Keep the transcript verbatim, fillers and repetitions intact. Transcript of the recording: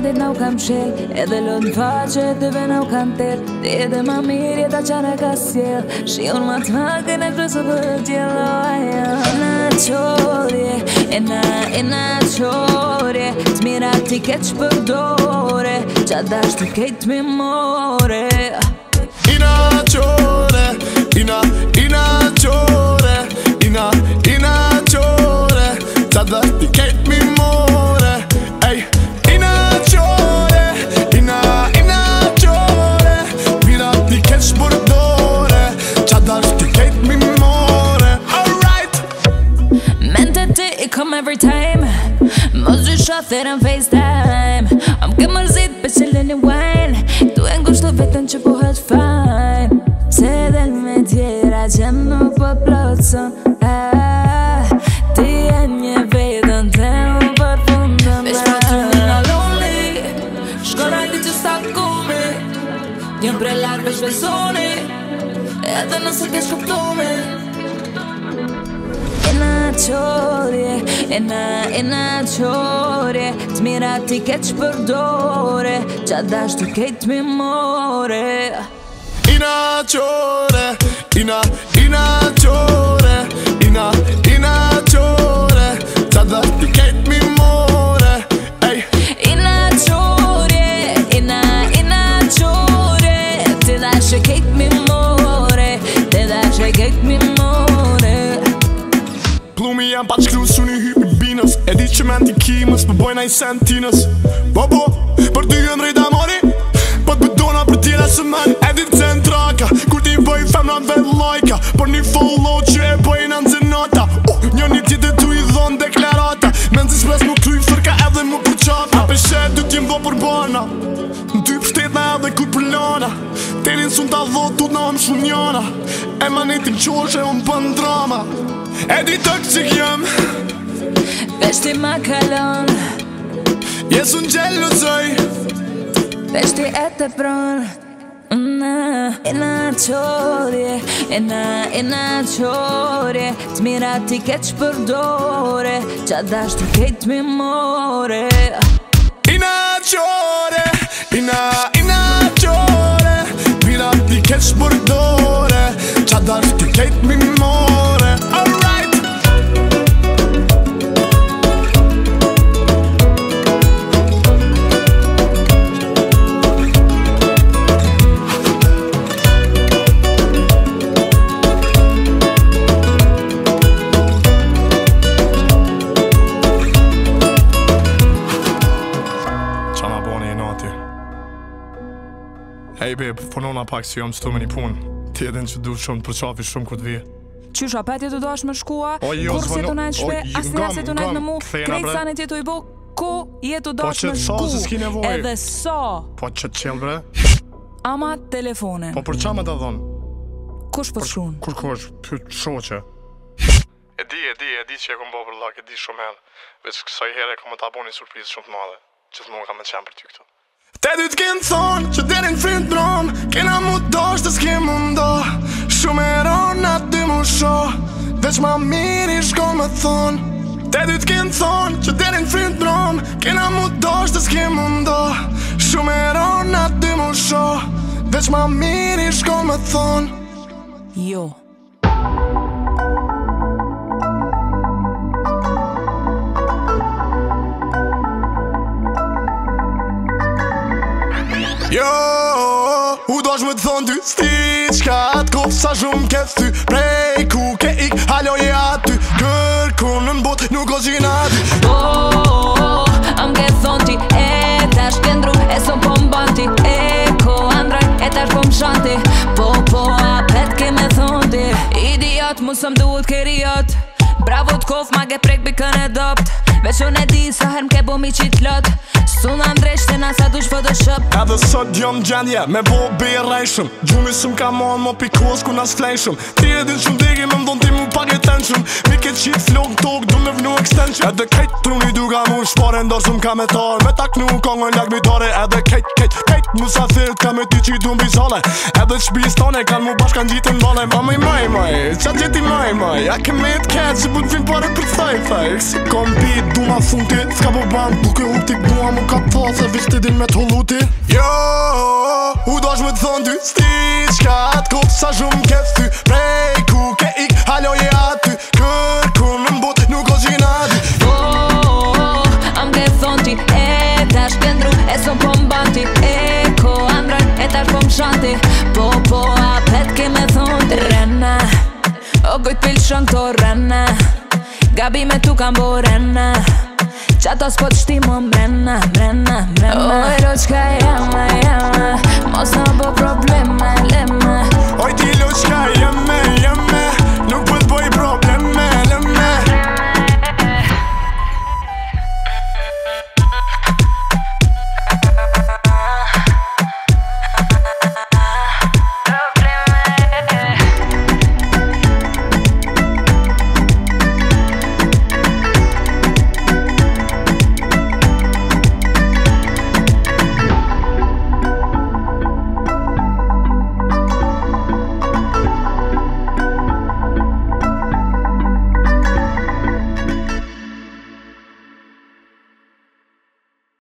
dit na u kam shel, edhe lën faqe dyve na u kam ter. Ti edhe ma mirë jeta qana ka sjell, shion ma t'makën e kryesë për t'jello aja. E na qorje, e na, e na qorje, t'mira ti keq përdore, qa dash ti kejt mi more. Ina qore, ina, ina qore, ina, ina qore, qa dash ti kejt mi more. Ej, ina qore, ina, ina qore, mira ti keq përdore, qa dash ti kejt mi more. Alright. Mente ti I come every time, mos dy shother në FaceTime. Am ke mërzit për qëllën e wine, tu e ngushtu vetën që pohet fajn. Se del me tjera që nuk po plotson, ah, ti e një vetën te u përfundon. Vesh për ty në na lonely, shkona ti që sta kumi, jem pre lartë vesh besoni, edhe nëse ke shkuptumi. E na qorje, e na, e na qorje, t'mira ti keq përdore, qa dash ti kejt mi more. Ina qore, ina, ina qore, ina, ina qore, qa dash ti kejt mi more. Ej, Ina qorje, ina, ina qorje, ti dash e kejt mi more, ti dash e kejt mi more. Plumi jam pa qkru su një hypi binës, e di që men t'i kimës, për bojna I sentinës. Po po, për ty jën rejta mori, për t'bëdona për tjera së men, e di të centraka, kur t'i bëj femna vet lajka, për një follow që e bëj në nëzënata. uh, Një një tjetë tu I dhonë deklarata, me nëzë spres më kry fërka edhe më përqata. Për shet du t'jem do për bana, në ty pështetna edhe kur për lana, telin sun t'a dhot tut na hëm shumë njana, e manetin qoshe hëm pën drama. E di toksik jam, Vesh ti ma kalon, jes unë gjeluzoj, vesh ti e të pron. Na, e na qorje, e na, e na qorje, t'mira ti keq përdore, qa dash ti kejt mi more. ina qore, ina, ina qore, mira ti keq përdore, qa dash ti kejt mi more. Alright. Hey babe, punona pak si jam s'tu me një pun. Ti edhin që du shumë të përqafi shumë kur t'vije. Qysha petje të dosh me shkua, O, jo, kur se s'vano- të najt shpe, o, as ngam, nga se të najt ngam, me mu, kthejna, krejt bre. sa në ti të I bo, ku jetu Po dosh që me sa, se s'ki shku, nevojë. edhe sa, Po që t'qel bre, ama telefonin, po për qa me t'a dhonë? kush për shkun? Kur kush, pyt shoqe. E di, e di, e di që e kom bo për lak, e di shumë herë. Veç kësaj herë e kom më t'a bo një surprizë shumë t'madhe. Gjithmonë kam me qenë për ty këto. Te dy t'ken thonë që derin frind dron, kena mu dosh të s'ke mundo, shumë e ronë atë dy mu sho, veç ma mirë I shko me thonë. Te dy t'ken thonë që derin frind dron, kena mu dosh të s'ke mundo, shumë e ronë atë dy mu sho, veç ma mirë I shko me thonë. Jo. Jo, u dosh me t'thon ty sti qka t'kof sa shumë ke thy, prej ku ke ik haloje aty, kërkun në bot nuk o zina ty. Oh, am ke thon ti, e tash kendru, e son po mbanti, e ko androj, e tash po mshanti, po po apet ke me thon ti, idiot mu sëm duhet keriot, bravo t'kof ma ke prek bikën e dopt, veç unë e di sa herë m'ke bo mi qit lot, s'una ndreshte na sa dush photoshop. Edhe sot jom gjendje me bo berejshëm, gjumi sëm ka mon mo pikos ku nas flejshëm, ti edhin shumë degi me mdon ti mu pak e tenshëm, mi ke qit flok tok du me vnu extension, edhe kejt truni du ka mu shpare ndosëm ka me tar, me tak nu kongën lag mi tare, edhe kejt kejt kejt Musafir ka me ty që i du mbi sale Edhe shpijës tone kan mu bashkan gjitën vale Mami maj maj, qa gjeti maj maj A ke me t'ket që bu t'vim pare për thaj thaj Si kom pit, du ma funti S'ka po ban, duke uptik dua mu ka tha Se vish t'i din me t'holluti Jo, u dosh me t'thon ty Sti qka t'kop sa shumë kef ty Prej ku ke ik, haloje aty Kërku në mbot, nuk o gjina ty Oh, am ke thon ti E tash këndru, e so po mbanti E ko androj, e tash po mshanti Po po apet ke me thon ti Rena, o kujt pilshon këto rena Gabi me tu kam bo rena Qato s'po t'shti mo mrena, mrena, mrena O ero qka jama, jama Mos në bo probleme, lema